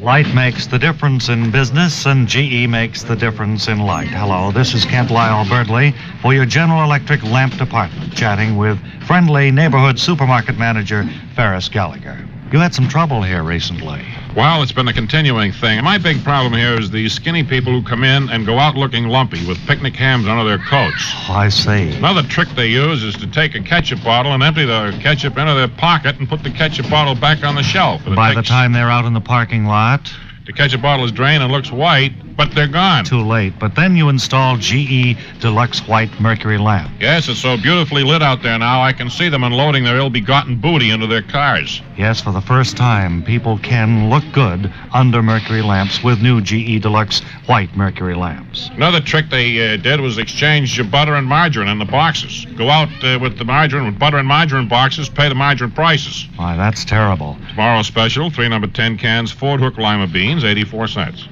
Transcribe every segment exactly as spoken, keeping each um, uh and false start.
Light makes the difference in business, and G E makes the difference in light. Hello, this is Kent Lyle Birdley for your General Electric lamp department, chatting with friendly neighborhood supermarket manager Ferris Gallagher. You had some trouble here recently. Well, it's been a continuing thing. My big problem here is these skinny people who come in and go out looking lumpy with picnic hams under their coats. Oh, I see. Another trick they use is to take a ketchup bottle and empty the ketchup into their pocket and put the ketchup bottle back on the shelf. And by the time they're out in the parking lot, the ketchup bottle is drained and looks white, but they're gone. Too late. But then you install G E Deluxe White Mercury lamp. Yes, it's so beautifully lit out there now, I can see them unloading their ill-begotten booty into their cars. Yes, for the first time, people can look good under mercury lamps with new G E Deluxe White Mercury lamps. Another trick they uh, did was exchange butter and margarine in the boxes. Go out uh, with the margarine, with butter and margarine boxes, pay the margarine prices. Why, that's terrible. Tomorrow's special, three number ten cans Ford Hook Lima beans, eighty-four cents.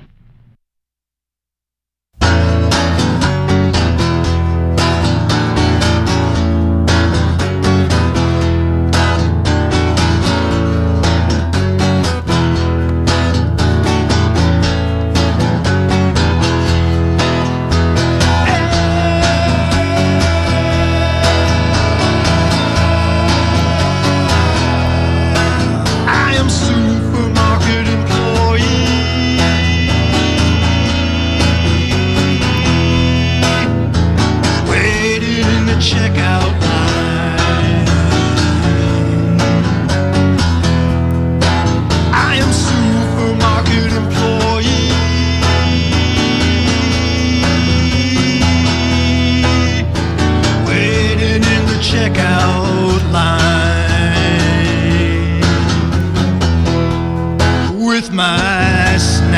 With my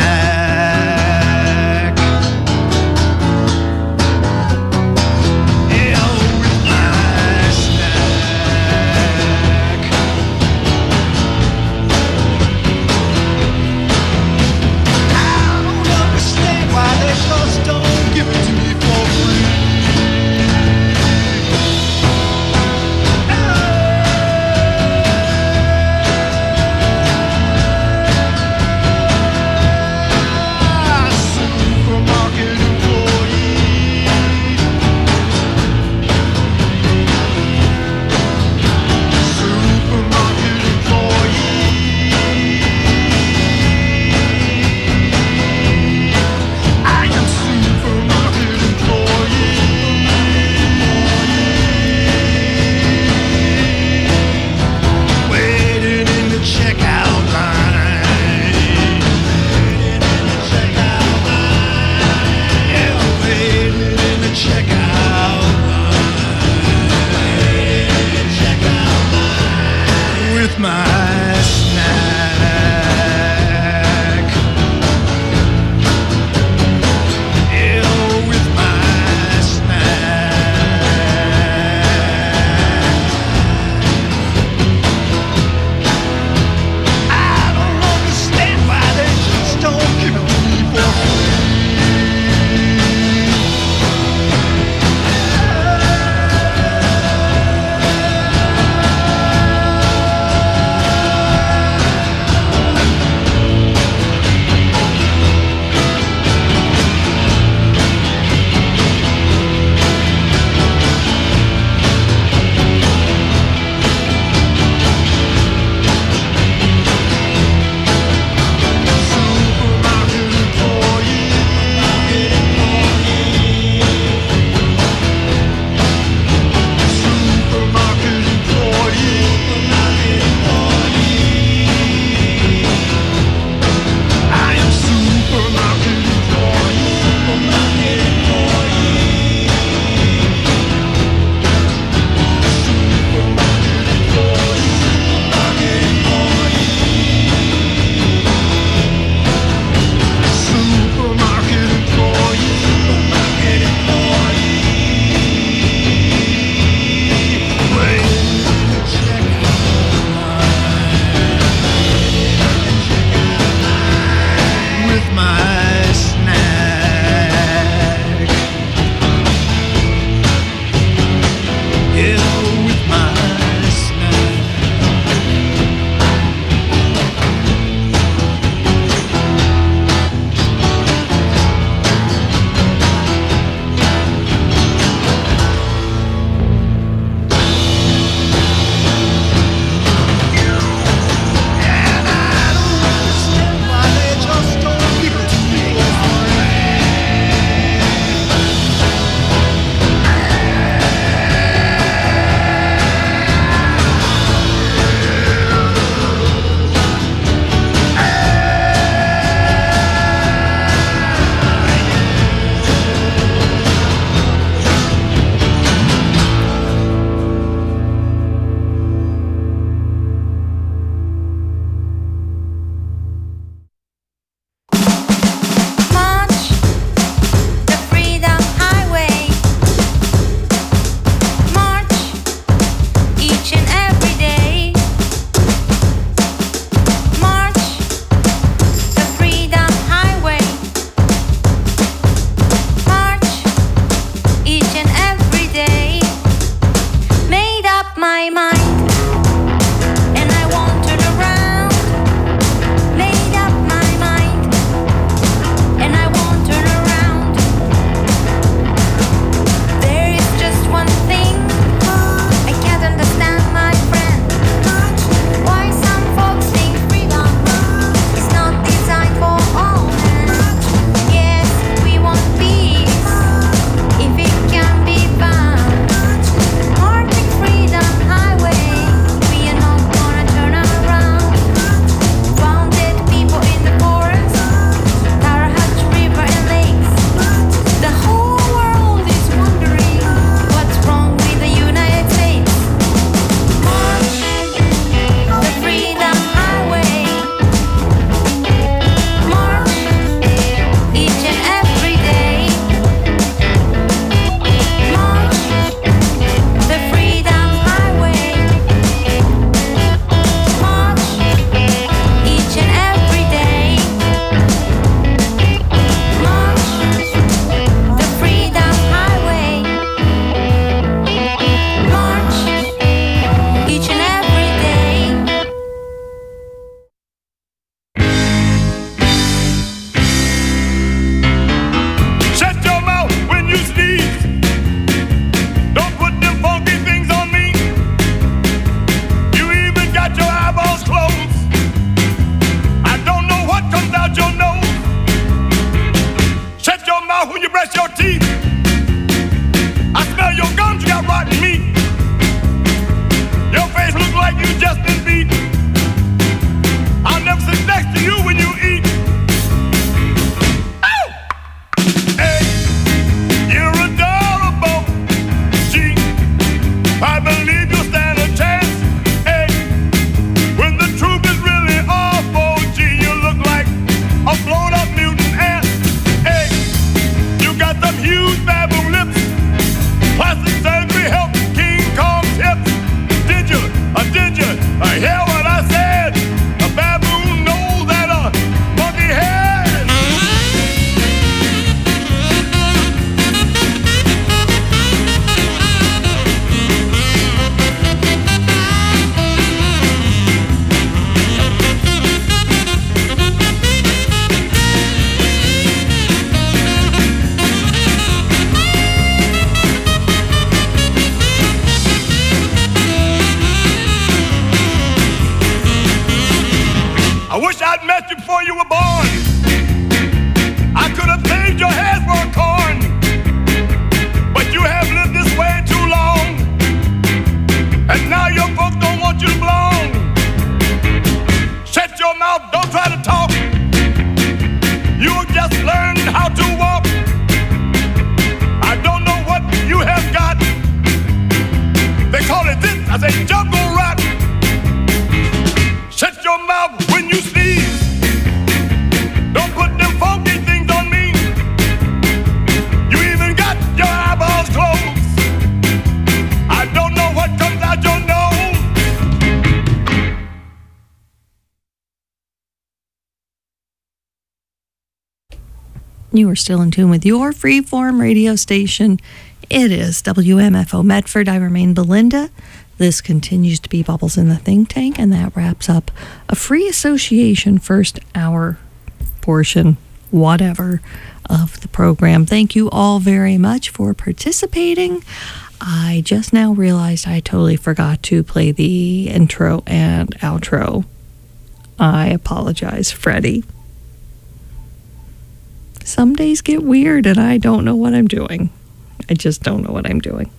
snack. Yeah, with my snack. I don't understand why they just don't give it to me for free. met you before you were born. I could have paved your head for a corn, but you have lived this way too long, and now your folks don't want you to belong. Shut your mouth, don't try to talk. You just learned how to walk. I don't know what you have got. They call it this, I say jungle rock. Shut your mouth when you sneeze. Don't put them funky things on me. You even got your eyeballs closed. I don't know what comes out your nose. You are still in tune with your freeform radio station. It is W M F O Medford. I remain Belinda. This continues to be Bubbles in the Think Tank, and that wraps up a free association first hour portion, whatever, of the program. Thank you all very much for participating. I just now realized I totally forgot to play the intro and outro. I apologize, Freddie. Some days get weird and I don't know what I'm doing. I just don't know what I'm doing.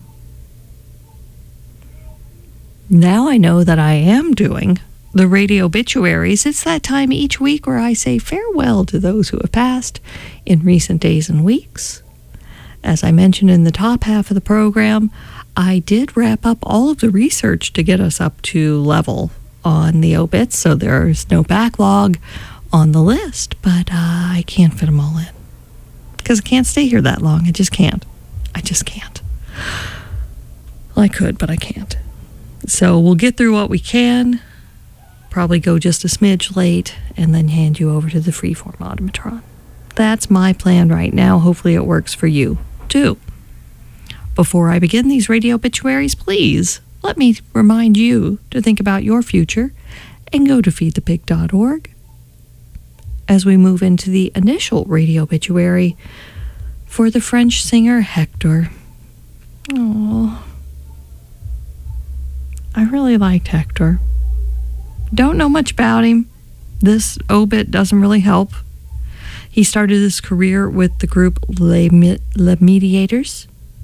Now I know that I am doing the radio obituaries. It's that time each week where I say farewell to those who have passed in recent days and weeks. As I mentioned in the top half of the program, I did wrap up all of the research to get us up to level on the obits, so there's no backlog on the list, but uh, I can't fit them all in because I can't stay here that long. I just can't. I just can't. Well, I could, but I can't. So we'll get through what we can, probably go just a smidge late, and then hand you over to the freeform automatron. That's my plan right now. Hopefully it works for you, too. Before I begin these radio obituaries, please let me remind you to think about your future and go to feed the pig dot org. As we move into the initial radio obituary for the French singer Hector. Oh, I really liked Hector. Don't know much about him. This obit doesn't really help. He started his career with the group Les, Les Mediators,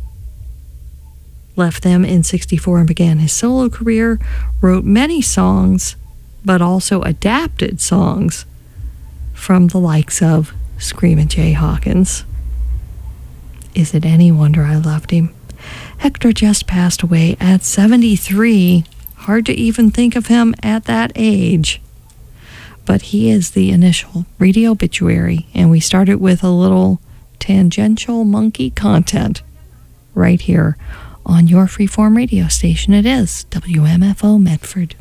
left them in sixty-four and began his solo career, wrote many songs, but also adapted songs from the likes of Screamin' Jay Hawkins. Is it any wonder I loved him? Hector just passed away at seventy-three. Hard to even think of him at that age. But he is the initial radio obituary, and we started with a little tangential monkey content right here on your freeform radio station. It is W M F O Medford.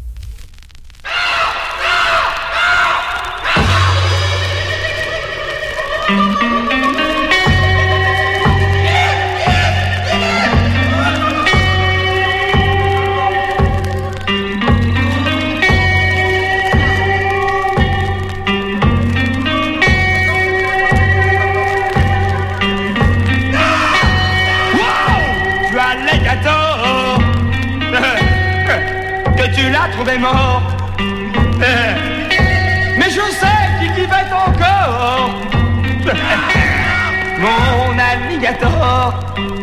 Tu l'as trouvé mort, mais je sais qu'il vivait encore, mon alligator.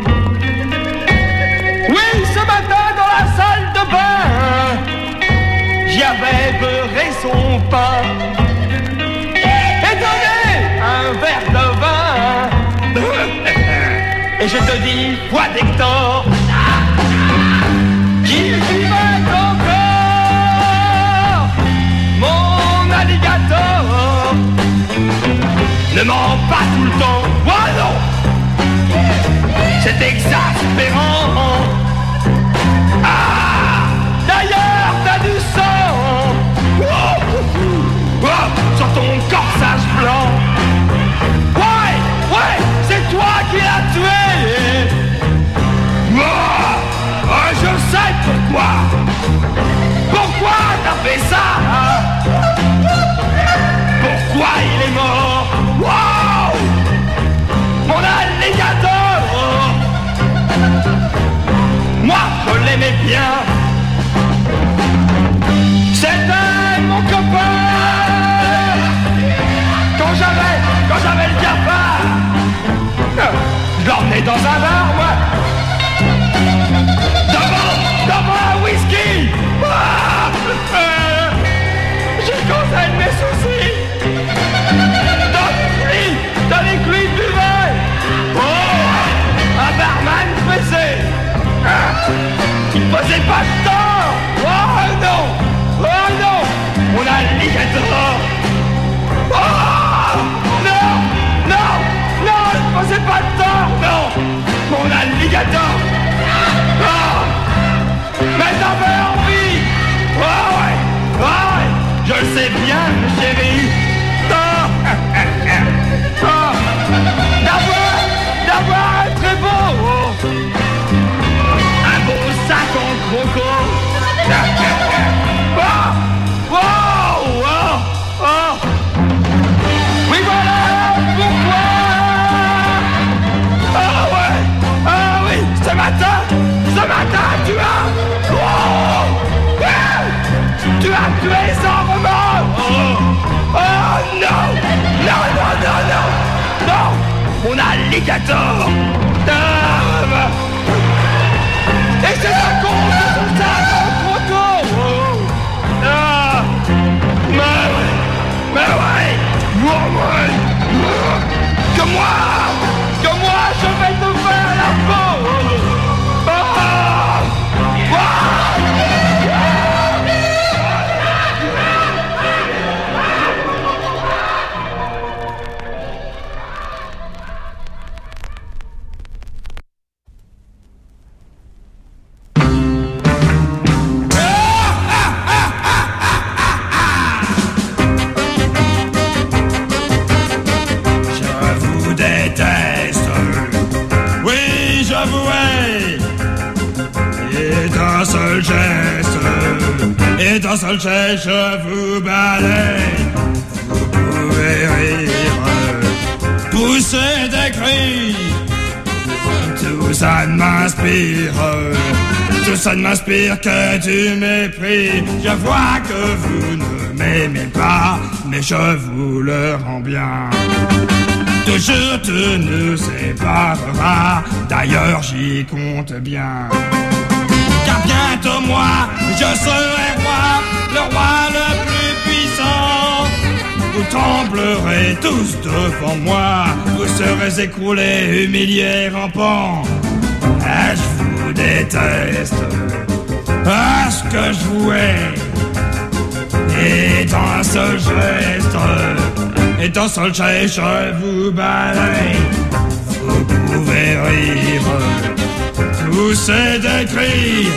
Oui, ce matin dans la salle de bain, j'y avais beurré son pain et donné un verre de vin. Et je te dis, foi d'Hector, qu'il vivait encore. Alligator, ne mens pas tout le temps, oh non, c'est exaspérant. Ah, d'ailleurs t'as du sang, oh, oh, sur ton corsage blanc. Ouais, ouais, c'est toi qui l'as tué. Oh, oh, je sais pourquoi. Pourquoi t'as fait ça? Pourquoi il est mort? Wow! Mon alligator! Moi, je l'aimais bien. C'était mon copain. pas tort. Oh non, oh non, mon alligator. Oh non, non, non, ne pensez pas tort, non, mon alligator. Oh, mais t'en fais envie. Oh ouais, oh ouais, je le sais bien, chérie. Oh, oh, d'avoir, d'avoir un très beau, oh, un beau sac en croco. Oh, oh, oh, oh. Oui, voilà pourquoi. Ah ouais, ah oui, ce matin, ce matin, tu as, oh, ouais, tu as tué sans remords. Oh, oh non, non, non, non, non, non, mon alligator. Ah, et c'est la cause de son sac en croco. Oh, ah, mais ouais, mais ouais, ouais, ouais, que moi, que moi, je vais te faire la peau. Ah, ah, seul geste, et d'un seul geste, je vous balaye. Vous pouvez rire, pousser des cris, tout ça ne m'inspire, tout ça ne m'inspire que du mépris. Je vois que vous ne m'aimez pas, mais je vous le rends bien. Toujours tu nous séparera, d'ailleurs j'y compte bien. Car bientôt moi, je serai roi, le roi le plus puissant. Vous tremblerez tous devant moi, vous serez écroulés, humiliés, rampants. Ah, je vous déteste, ah, ce que je vous hais. Et dans un seul geste, et dans un seul geste, je vous balaye. Vous pouvez rire, pousser des cris,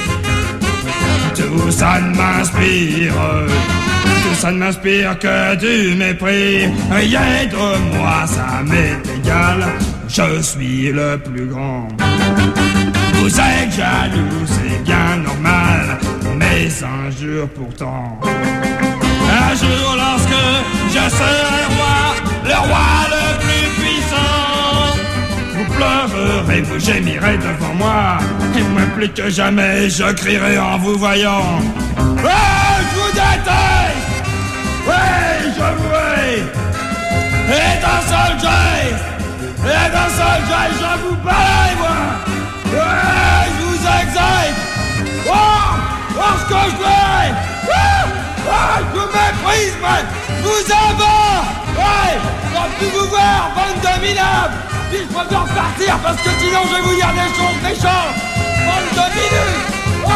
tout ça ne m'inspire, tout ça ne m'inspire que du mépris. Rien de moi, ça m'est égal, je suis le plus grand. Vous êtes jaloux, c'est bien normal, mais un jour pourtant, un jour lorsque je serai roi, le roi le plus puissant, vous pleurerez, vous gémirez devant moi, et moi plus que jamais je crierai en vous voyant. Oh, je vous déteste, oui, je vous hais, et d'un seul geste, et d'un seul geste, je vous balaye, moi, ouais, je vous exèque, oh, oh, ce que je fais, oh, oh, je vous méprise, mais je vous abats, ouais, j'en peux vous voir, bande de minables. Puis je préfère partir parce que sinon je vais vous dire des choses méchantes. Bande de minutes. Oh,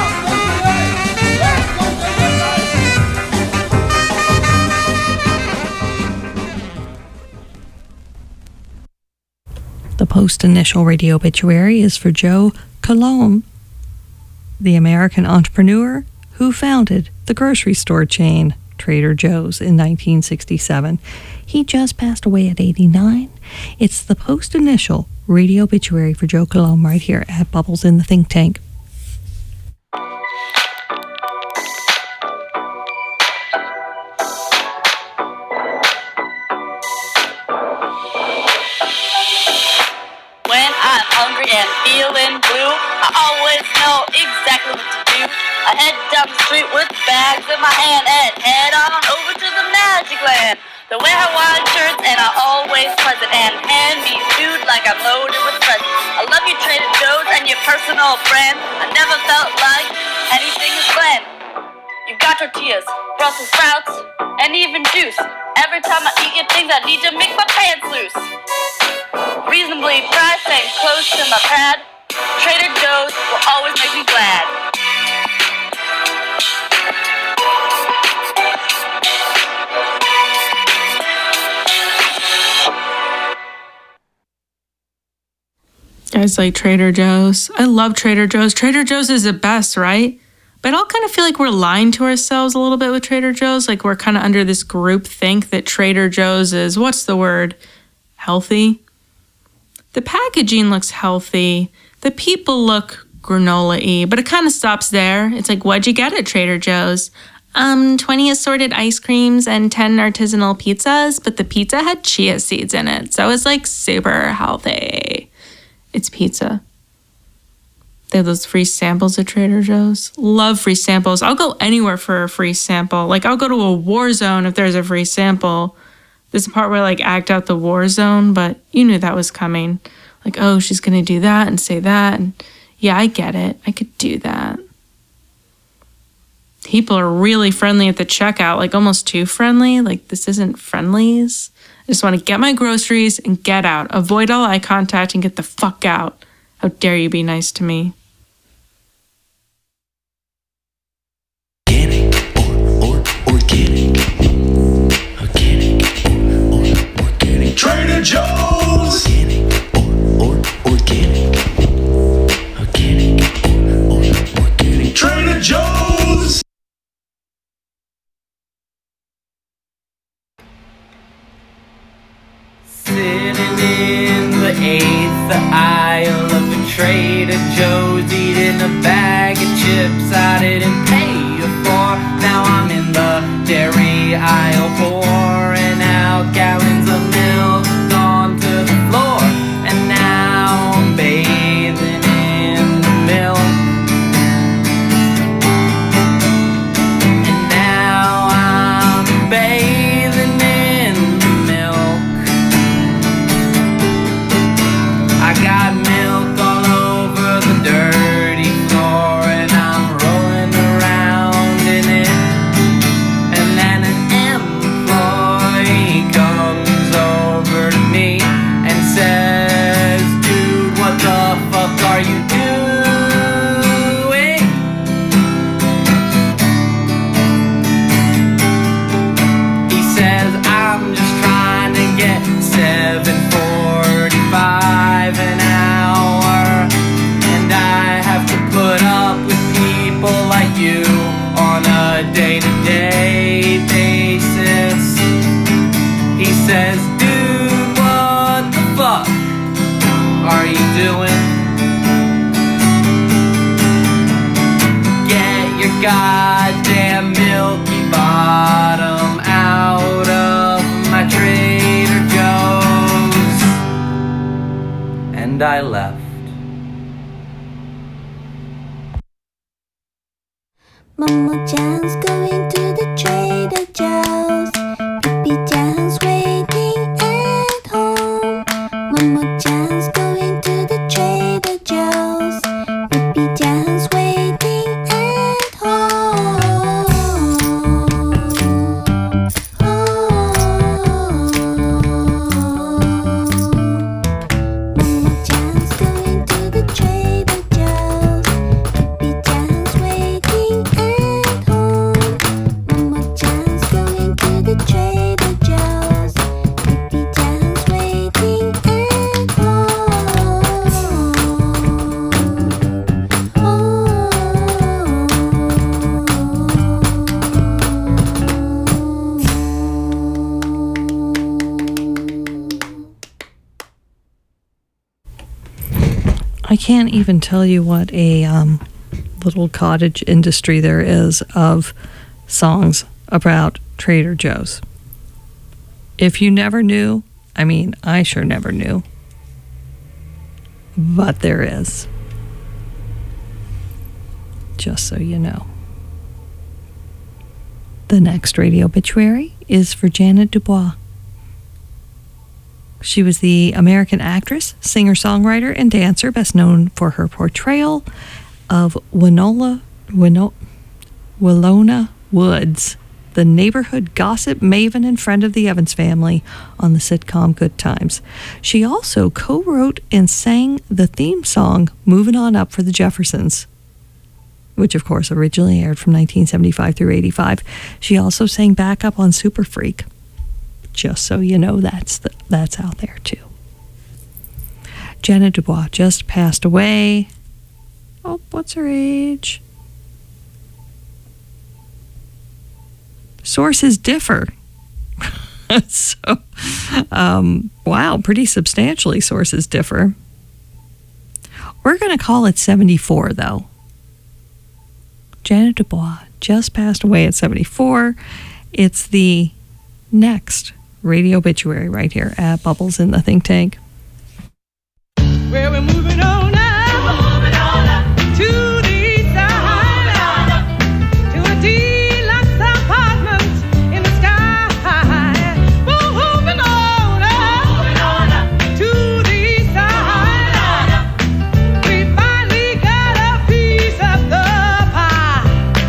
The post-initial radio obituary is for Joe Colomb, the American entrepreneur who founded the grocery store chain Trader Joe's in nineteen sixty-seven. He just passed away at eighty-nine. It's the post-initial radio obituary for Joe Colomb right here at Bubbles in the Think Tank. When I'm hungry and feeling blue, I always know exactly what to do. I head down the street with bags in my hand and head on over to the Magic Land. They wear Hawaiian shirts and are always pleasant and hand me food like I'm loaded with presents. I love you, Trader Joe's, and your personal friend. I never felt like anything is bland. You've got tortillas, Brussels sprouts, and even juice. Every time I eat your things, I need to make my pants loose. Reasonably priced and close to my pad, Trader Joe's will always make me glad. Guys like Trader Joe's. I love Trader Joe's. Trader Joe's is the best, right? But I'll kind of feel like we're lying to ourselves a little bit with Trader Joe's. Like we're kind of under this group think that Trader Joe's is, what's the word? Healthy. The packaging looks healthy. The people look granola-y, but it kind of stops there. It's like, what'd you get at Trader Joe's? Um, twenty assorted ice creams and ten artisanal pizzas, but the pizza had chia seeds in it. So it's like super healthy. It's pizza. They have those free samples at Trader Joe's. Love free samples. I'll go anywhere for a free sample. Like, I'll go to a war zone if there's a free sample. There's a part where I, like, act out the war zone, but you knew that was coming. Like, oh, she's going to do that and say that. And yeah, I get it. I could do that. People are really friendly at the checkout, like almost too friendly. Like, this isn't Friendlies. I just want to get my groceries and get out. Avoid all eye contact and get the fuck out. How dare you be nice to me? Organic or, or organic. Organic or, or organic. Trader Joe's. Organic or, or organic. Organic or, or organic. Trader Joe's. Sitting in the eighth aisle of the Trader Joe's, eating a bag of chips I didn't pay you for. Now I'm in the dairy aisle, pouring out gallons of milk onto the floor. And now I'm bathing in the milk. And now I'm bathing in the milk. I got milk all over the dirty floor, and I'm rolling around in it. And then an employee comes over to me and says, dude, what the fuck are you doing? He says, I'm just trying to get seven forty-five an hour, and I have to put up with people like you on a day-to-day basis. He says, dude, what the fuck are you doing? Get your goddamn milky bottom out of my Trader Joe's. And I left. Mama John's going to the Trader Joe's. Pippi John's waiting at home. Mama John's going to the Trader Joe's. Pippi John's waiting at home. Mama John's going to the Trader Joe's. Pippi John's waiting at home. Mama John's going to the Trader Joe's. Pippi John's waiting at I can't even tell you what a um, little cottage industry there is of songs about Trader Joe's. If you never knew, I mean, I sure never knew, but there is. Just so you know. The next radio obituary is for Janet Dubois. She was the American actress, singer-songwriter, and dancer, best known for her portrayal of Winola, Wino, Willona Woods, the neighborhood gossip maven and friend of the Evans family on the sitcom Good Times. She also co-wrote and sang the theme song, Moving On Up for the Jeffersons. which of course originally aired from nineteen seventy-five through eighty-five. She also sang backup on Super Freak. Just so you know, that's the, that's out there too. Janet Dubois just passed away. Oh, what's her age? Sources differ. so, um, wow, pretty substantially sources differ. We're going to call it seventy-four, though. Janet Dubois just passed away at seventy-four. It's the next radio obituary right here at Bubbles in the Think Tank. Well, we're moving on now. We're moving on up to the east side, to a deluxe apartment in the sky. We're moving on up, moving on up to the east side. We finally got a piece of the pie.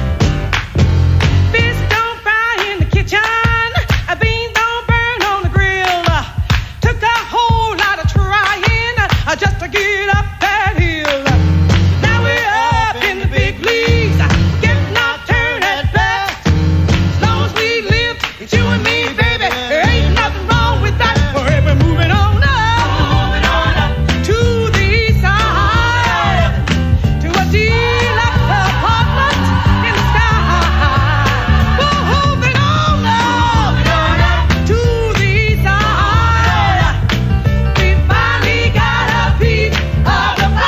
Fish don't fry in the kitchen, beans don't burn on the grill. Took a whole lot of trying just to get up that hill. Now we're up in the big leagues, getting our turn at bat. As long as we live, it's you and me, baby. There ain't nothing wrong with that. We're moving on up, moving on up to the east side, to a deluxe apartment in the sky. We're moving on up, moving on up to the east side. We finally got a piece of the pie.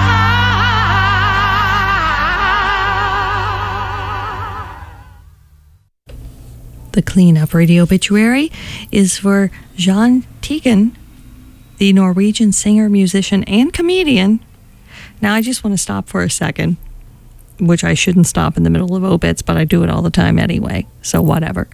The cleanup radio obituary is for Jahn Teigen, the Norwegian singer, musician, and comedian. Now, I just want to stop for a second, which I shouldn't stop in the middle of obits, but I do it all the time anyway, so whatever.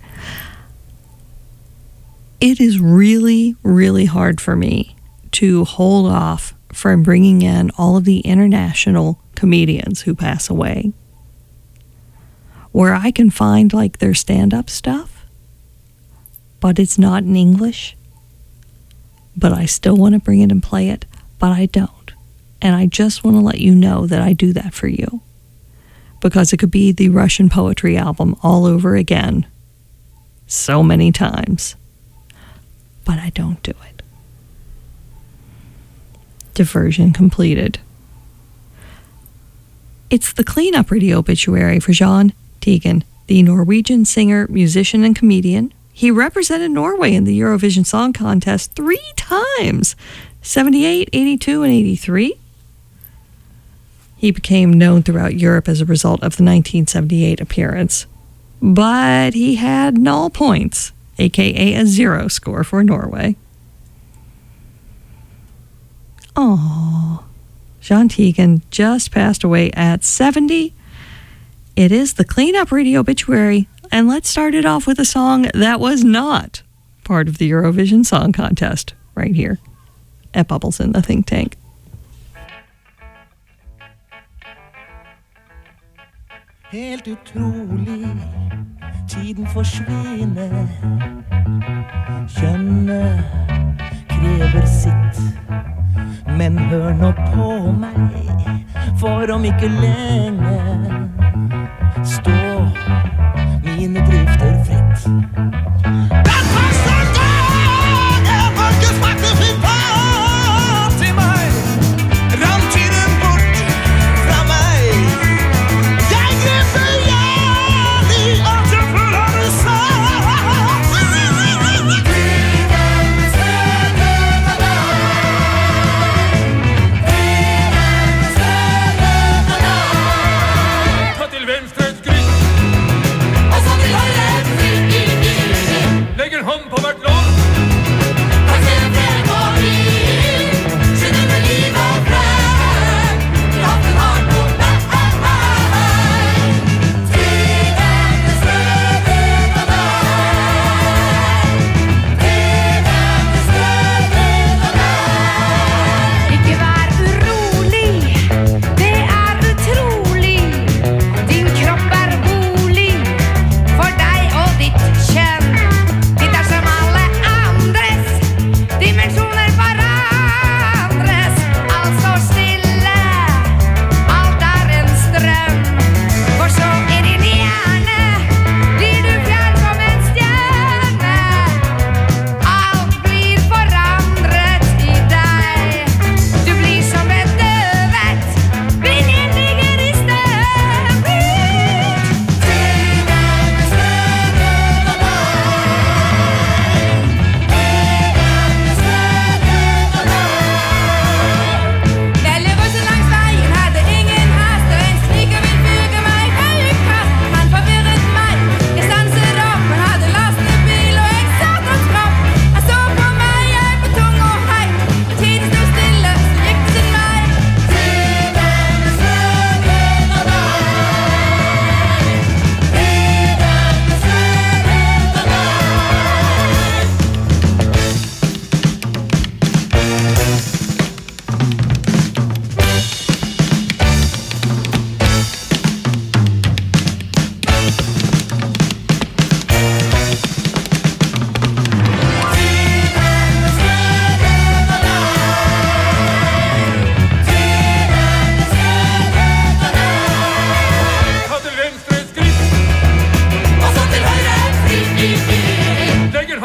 It is really, really hard for me to hold off from bringing in all of the international comedians who pass away, where I can find like their stand-up stuff, but it's not in English, but I still want to bring it and play it, but I don't. And I just want to let you know that I do that for you, because it could be the Russian poetry album all over again so many times, but I don't do it. Diversion completed. It's the cleanup radio obituary for Jahn Teigen, the Norwegian singer, musician, and comedian. He represented Norway in the Eurovision Song Contest three times, seventy-eight, eighty-two, and eighty-three. He became known throughout Europe as a result of the nineteen seventy-eight appearance, but he had null points, aka a zero score for Norway. Oh, Jahn Teigen just passed away at seventy. It is the cleanup radio obituary, and let's start it off with a song that was not part of the Eurovision Song Contest right here at Bubbles in the Think Tank. Helt utrolig, tiden forsvinner. Kjønnet krever sitt. Men hør nå på meg, for om ikke lenge står mine drifter fritt. Den første dag jeg faktisk smakte fin mat til meg, rann tiden bort fra meg. Jeg grep begjærlig at jeg føler det sant. Og så til høyre et fri.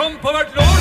kom på vårt lort.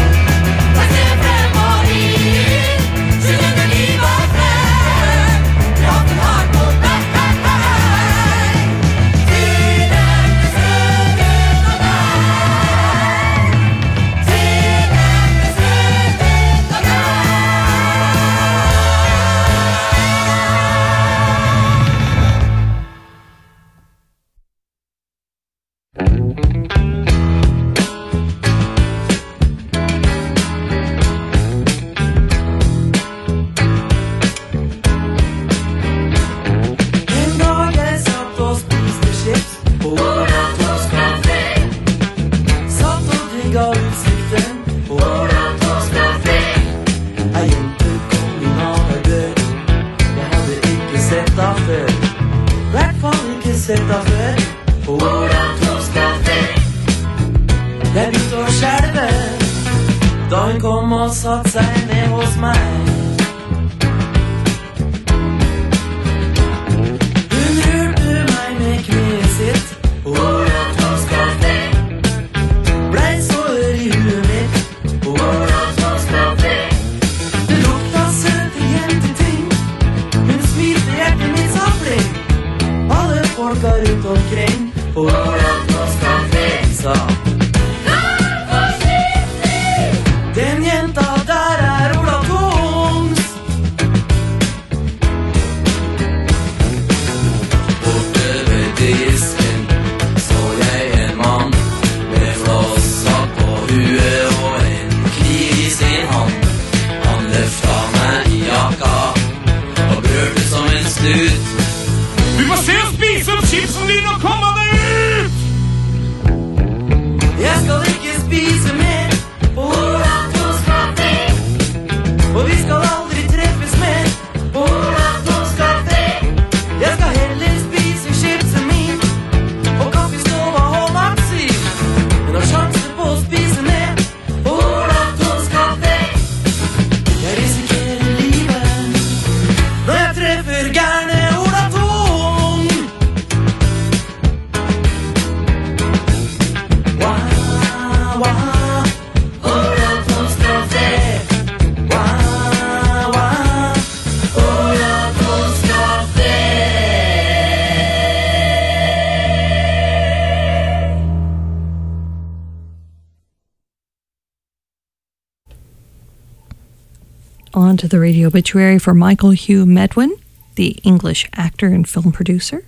On to the radio obituary for Michael Hugh Medwin, the English actor and film producer.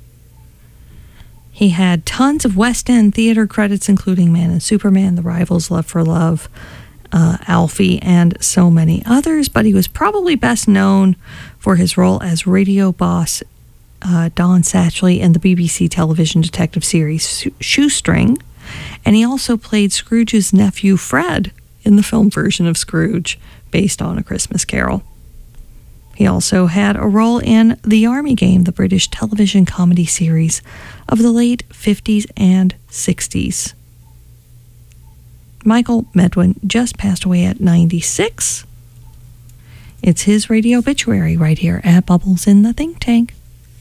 He had tons of West End theater credits, including Man and Superman, The Rivals, Love for Love, uh, Alfie, and so many others, but he was probably best known for his role as radio boss uh, Don Satchley in the B B C television detective series Shoestring, and he also played Scrooge's nephew Fred in the film version of Scrooge, based on A Christmas Carol. He also had a role in The Army Game, the British television comedy series of the late fifties and sixties. Michael Medwin just passed away at ninety-six. It's his radio obituary right here at Bubbles in the Think Tank.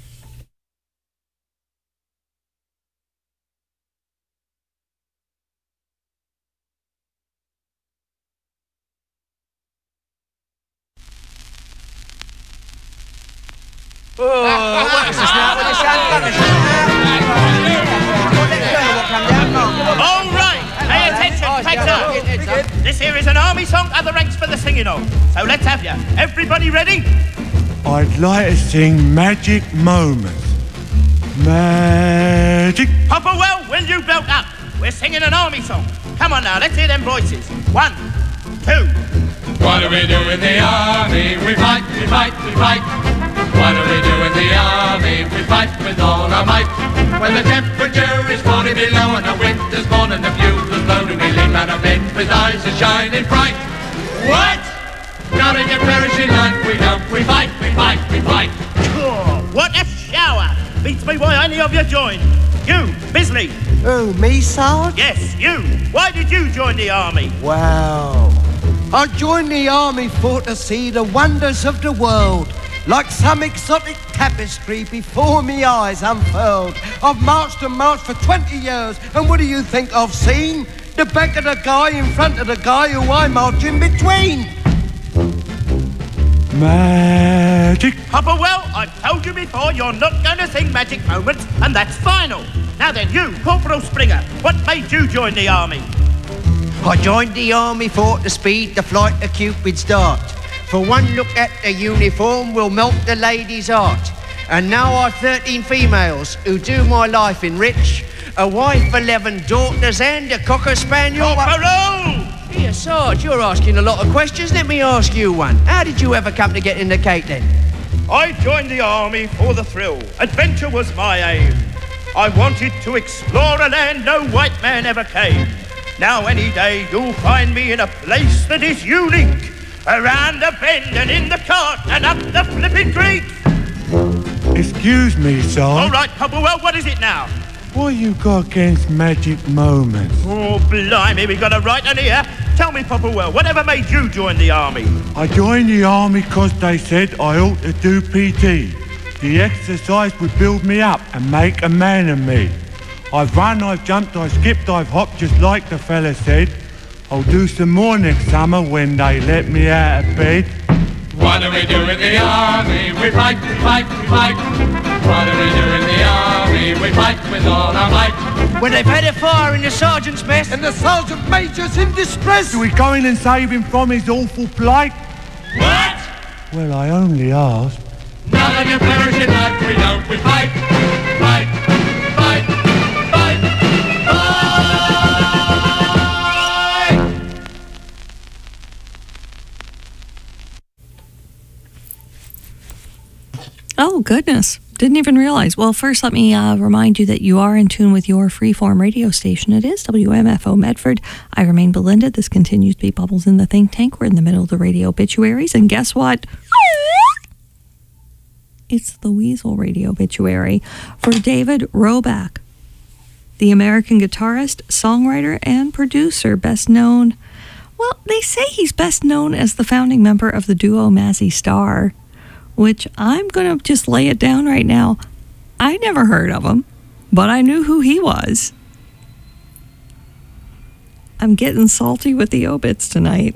All right, pay attention, Peter. This here is an army song other ranks for the singing of. So let's have ya. Everybody ready? I'd like to sing Magic Moments. Magic. Hopper, well, when you belt up, we're singing an army song. Come on now, let's hear them voices. One, two. What do we do in the army? We fight, we fight, we fight. What do we do in the army? We fight with all our might. When the temperature is forty below and the wind is born and the bugles blow, do we leave man a bed with eyes are shining bright? What? Not in your perishing life, we don't. We fight, we fight, we fight. Oh, what a shower! Beats me why any of you joined. You, Bisley. Who, me, Sarge? Yes, you. Why did you join the army? Wow. I joined the army for to see the wonders of the world. Like some exotic tapestry before me eyes unfurled. I've marched and marched for twenty years, and what do you think I've seen? The back of the guy in front of the guy who I march in between. Magic. Papa, well, I've told you before you're not going to sing Magic Moments, and that's final. Now then, you, Corporal Springer, what made you join the army? I joined the army for to speed the flight of Cupid's dart. For one look at the uniform will melt the lady's heart. And now I've thirteen females who do my life enrich. A wife, eleven daughters, and a cocker spaniel. Corporal! Here, Sarge, you're asking a lot of questions. Let me ask you one. How did you ever come to get in the Cape then? I joined the army for the thrill. Adventure was my aim. I wanted to explore a land no white man ever came. Now any day you'll find me in a place that is unique. Around the bend and in the cart and up the flipping creek. Excuse me, Sarge. All right, Papa, well, what is it now? What you got against Magic Moments? Oh, blimey, we got a right on here. Tell me, Papa, well, whatever made you join the army? I joined the army because they said I ought to do P T. The exercise would build me up and make a man of me. I've run, I've jumped, I've skipped, I've hopped, just like the fella said. I'll do some more next summer when they let me out of bed. What do we do in the army? We fight, we fight, we fight. What do we do in the army? We fight with all our might. When they've had a fire in the sergeant's mess and the sergeant major's in distress. Do we go in and save him from his awful plight? What? Well, I only asked. None of you perish in life, we don't, we fight, fight, fight, fight, fight. Oh, goodness. Didn't even realize. Well, first, let me uh, remind you that you are in tune with your freeform radio station. It is W M F O Medford. I remain Belinda. This continues to be Bubbles in the Think Tank. We're in the middle of the radio obituaries. And guess what? It's the Weasel Radio obituary for David Roback, the American guitarist, songwriter, and producer, best known, well, they say he's best known as the founding member of the duo Mazzy Star, which I'm going to just lay it down right now. I never heard of him, but I knew who he was. I'm getting salty with the obits tonight.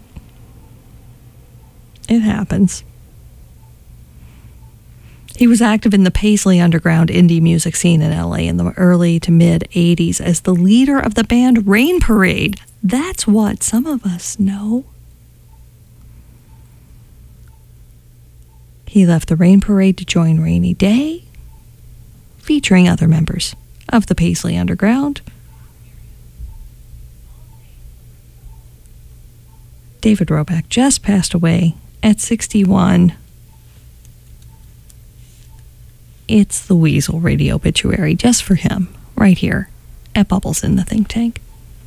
It happens. He was active in the Paisley underground indie music scene in L A in the early to mid eighties as the leader of the band Rain Parade. That's what some of us know. He left the Rain Parade to join Rainy Day, featuring other members of the Paisley underground. David Roback just passed away at sixty-one. It's the Weasel Radio obituary just for him, right here at Bubbles in the Think Tank.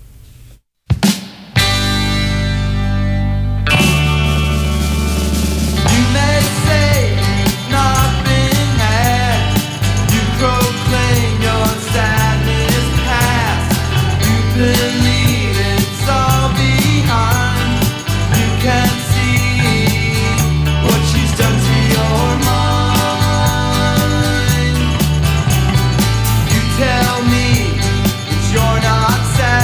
You may say you've not been had. You proclaim your sadness past. You believe it's all behind. You can see what she's done to your mind. Tell me that you're not sad.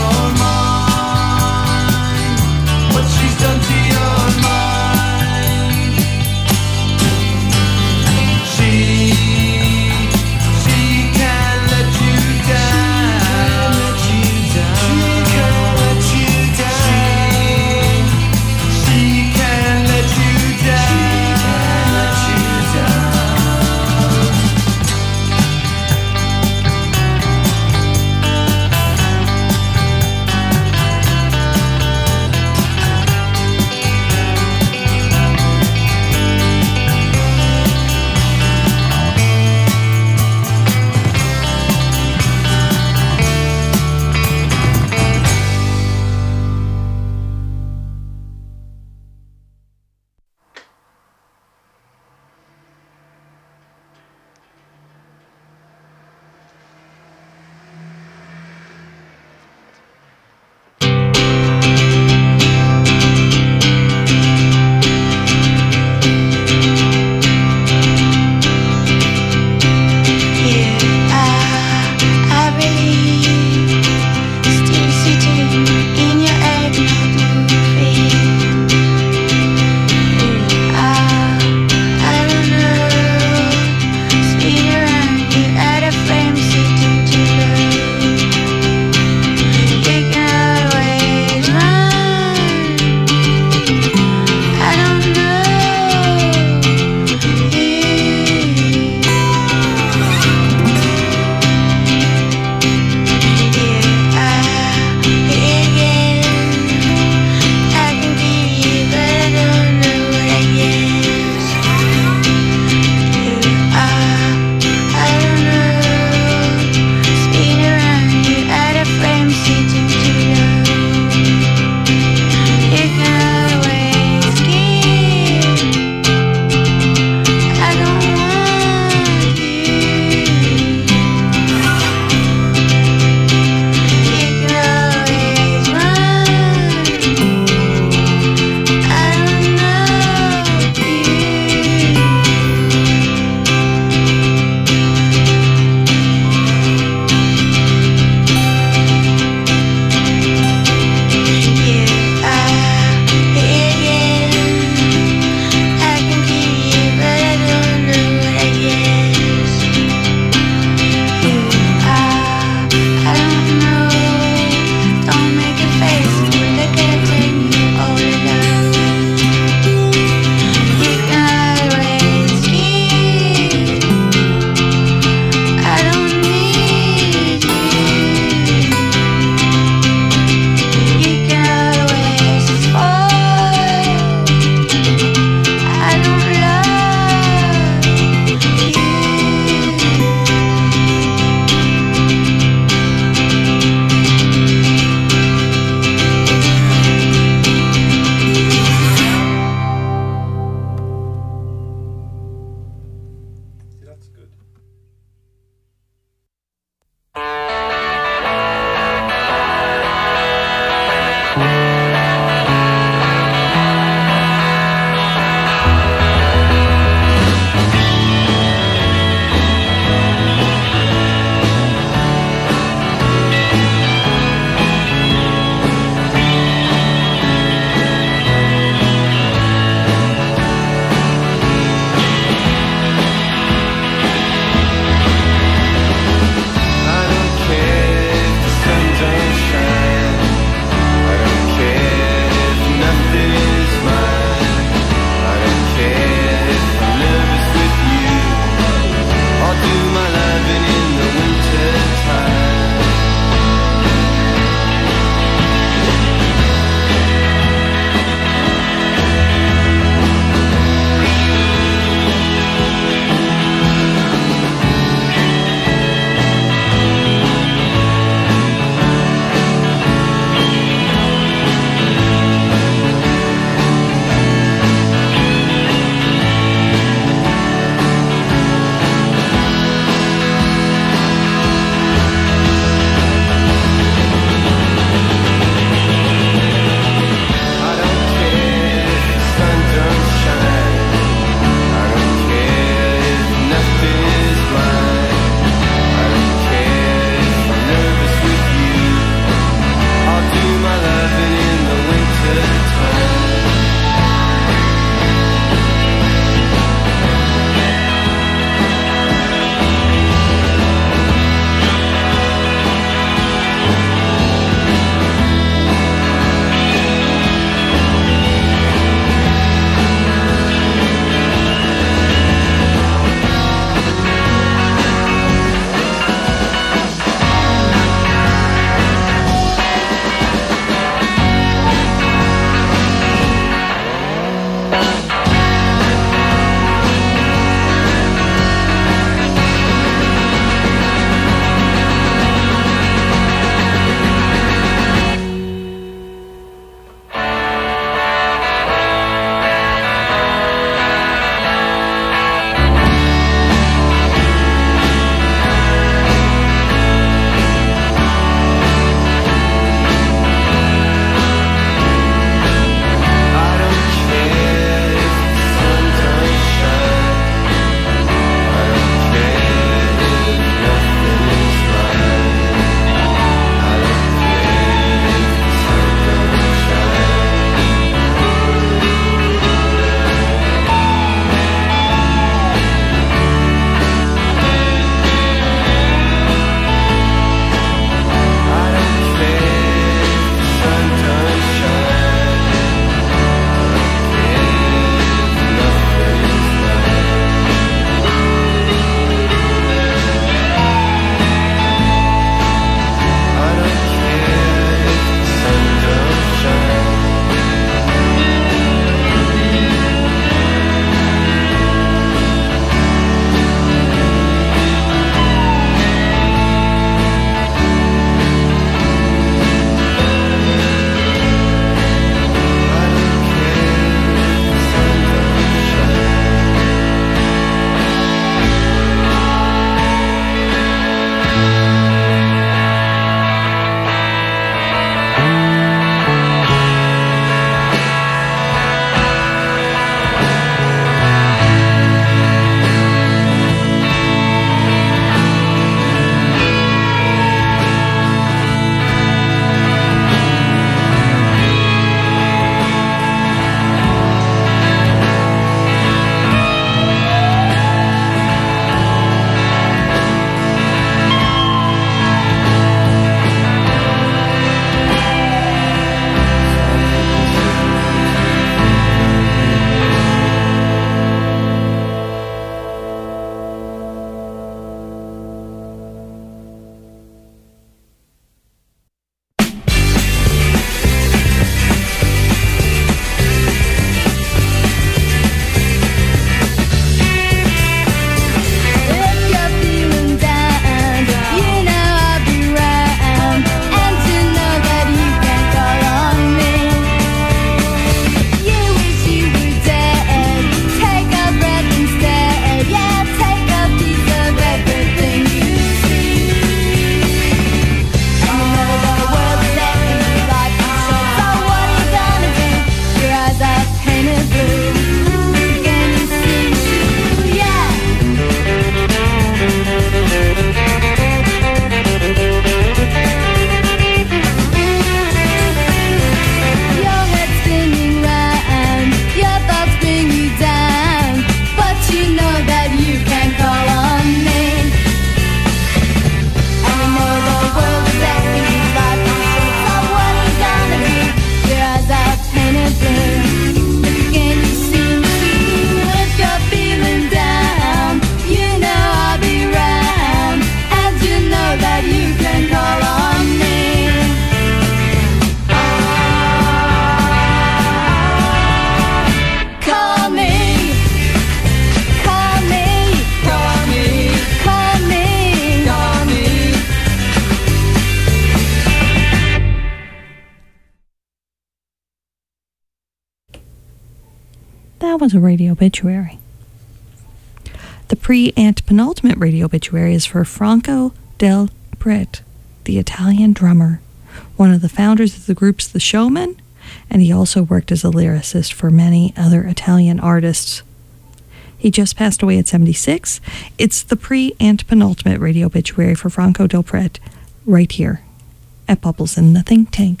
That was a radio obituary. The pre-antepenultimate radio obituary is for Franco Del Prete, the Italian drummer, one of the founders of the groups The Showmen, and he also worked as a lyricist for many other Italian artists. He just passed away at seventy-six. It's the pre-antepenultimate radio obituary for Franco Del Prete, right here at Bubbles in the Think Tank.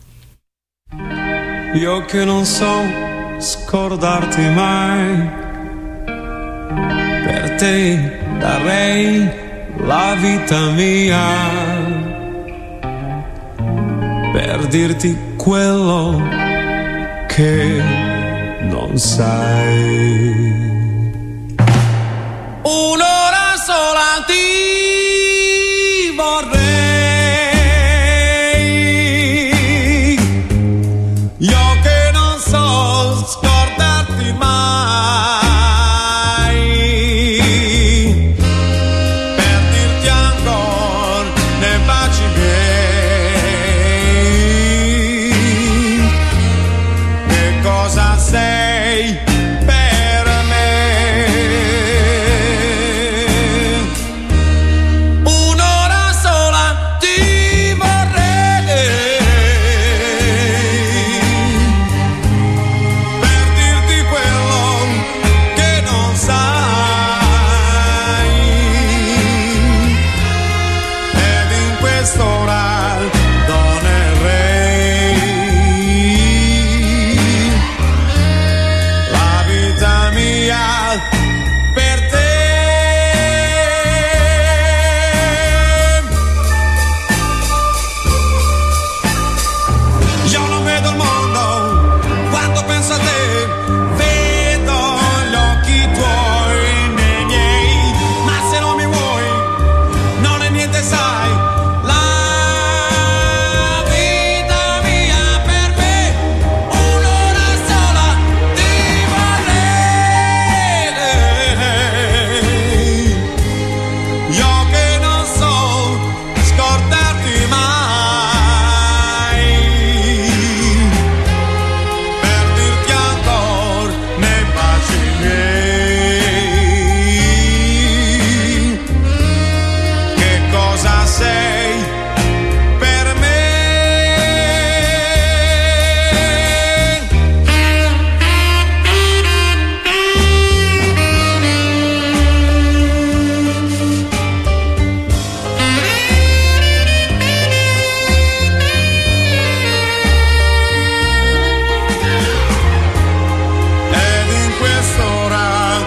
Io che non so scordarti mai, per te darei la vita mia, per dirti quello che non sai. Un'ora sola ti vorrei, io che non so scordarti mai, per dirti ancora nei baci miei che cosa sei per me. Un'ora sola ti vorrei, per dirti quello che non sai, ed in quest'ora donerei la vita mia per te. Io non vedo il mondo quando penso a te, vedo gli occhi tuoi nei miei, ma se non mi vuoi non è niente, sai, la vita mia per me. Un'ora sola ti vorrei, io che non so scordarti mai, per dirti ancora nei baci miei che cosa sei per me. Ed in quest'ora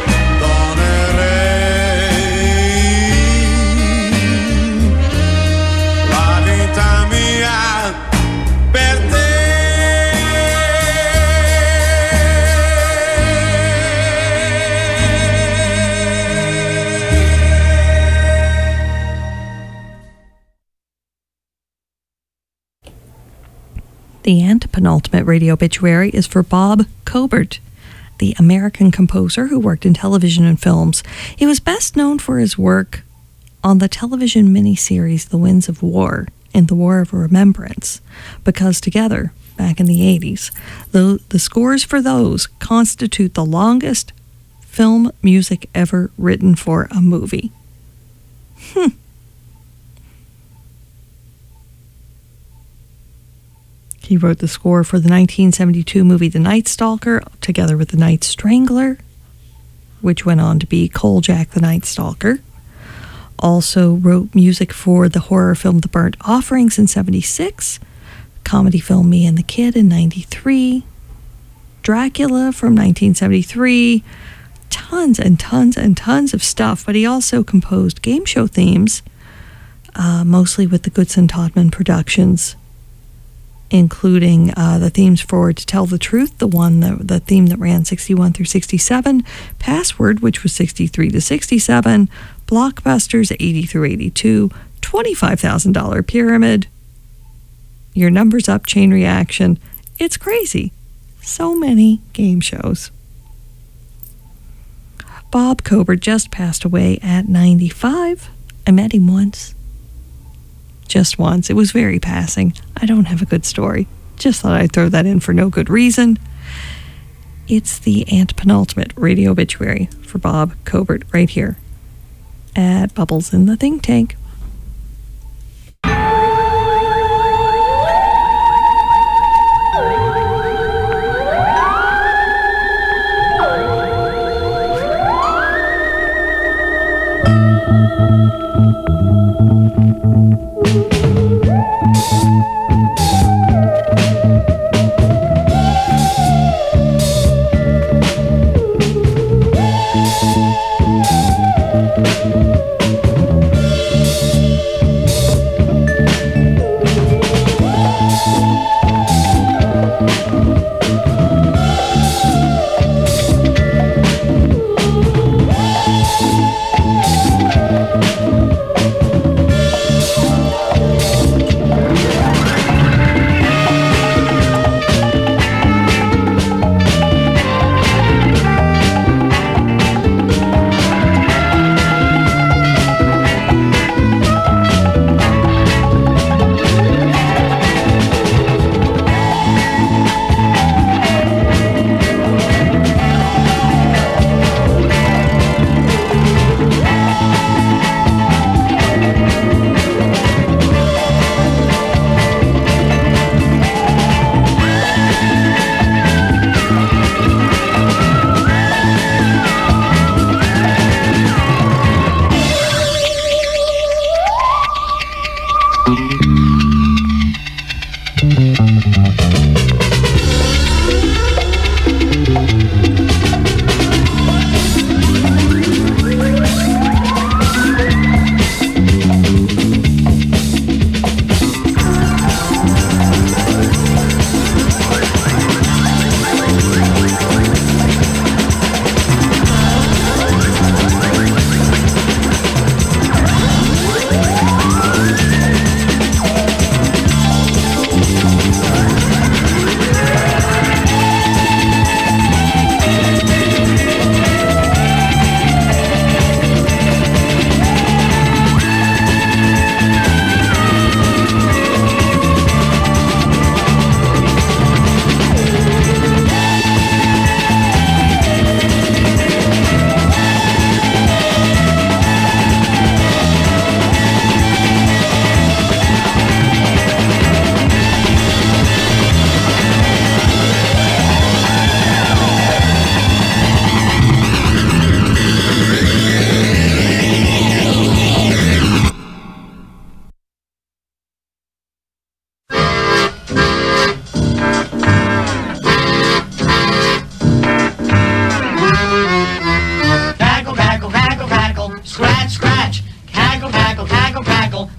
donerei la vita mia per te. The antepenultimate radio obituary is for Bob Cobert, the American composer who worked in television and films. He was best known for his work on the television miniseries The Winds of War and The War of Remembrance, because together, back in the eighties, the, the scores for those constitute the longest film music ever written for a movie. Hmm. He wrote the score for the nineteen seventy-two movie The Night Stalker, together with The Night Strangler, which went on to be Kolchak the Night Stalker. Also wrote music for the horror film The Burnt Offerings in seventy-six, comedy film Me and the Kid in ninety-three, Dracula from nineteen seventy-three, tons and tons and tons of stuff. But he also composed game show themes, uh, mostly with the Goodson Todman Productions, including uh, the themes for To Tell the Truth, the one that, the theme that ran sixty-one through sixty-seven, Password, which was sixty-three to sixty-seven, Blockbusters eighty through eighty-two, twenty-five thousand dollars Pyramid, Your Number's Up, Chain Reaction. It's crazy. So many game shows. Bob Cobert just passed away at ninety-five. I met him once. Just once. It was very passing. I don't have a good story. Just thought I'd throw that in for no good reason. It's the antepenultimate radio obituary for Bob Cobert right here at Bubbles in the Think Tank.